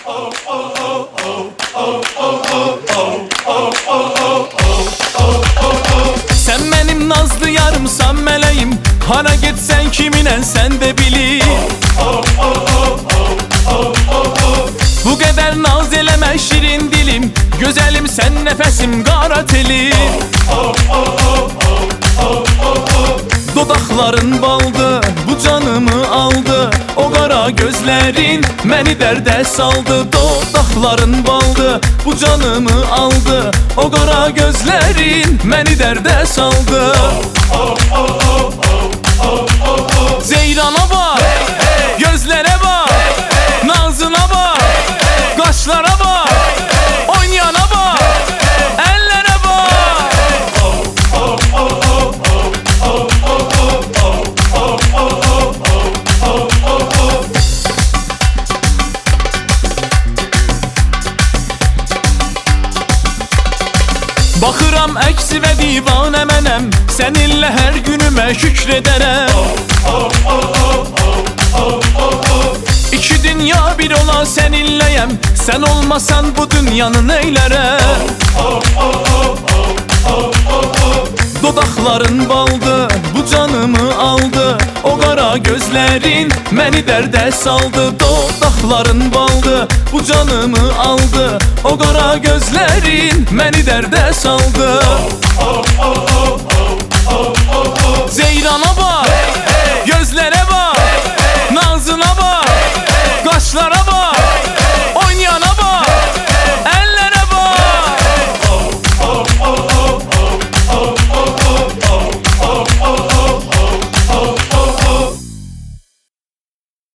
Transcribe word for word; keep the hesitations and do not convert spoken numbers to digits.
Sen benim nazlı yarımsan meleğim, hara gitsen kiminen sen de bilin. Bu kadar naz eleme şirin dilim, güzelim sen nefesim qara telim. Dodaqların baldı, bu canımı aldı. O qara gözlerin məni dərdə saldı. Dodaqların baldı, bu canımı aldı. O qara gözlerin məni dərdə saldı. Zeyrana bak, gözlere bak, nazına bak, kaşlara bak, oynayana bak, ellere bak. Baxıram əksi və divanə mənəm, səninlə hər günümə şükr edərəm. İki dünya bir ola səninləyəm, sən olmasan bu dünyanı neylərəm. Dodaqların baldı, bu canımı aldı. O qara gözlerin məni dərdə saldı. Dodaqların baldı, bu canımı aldı. O qara gözlerin məni dərdə saldı. Zeyrana bak,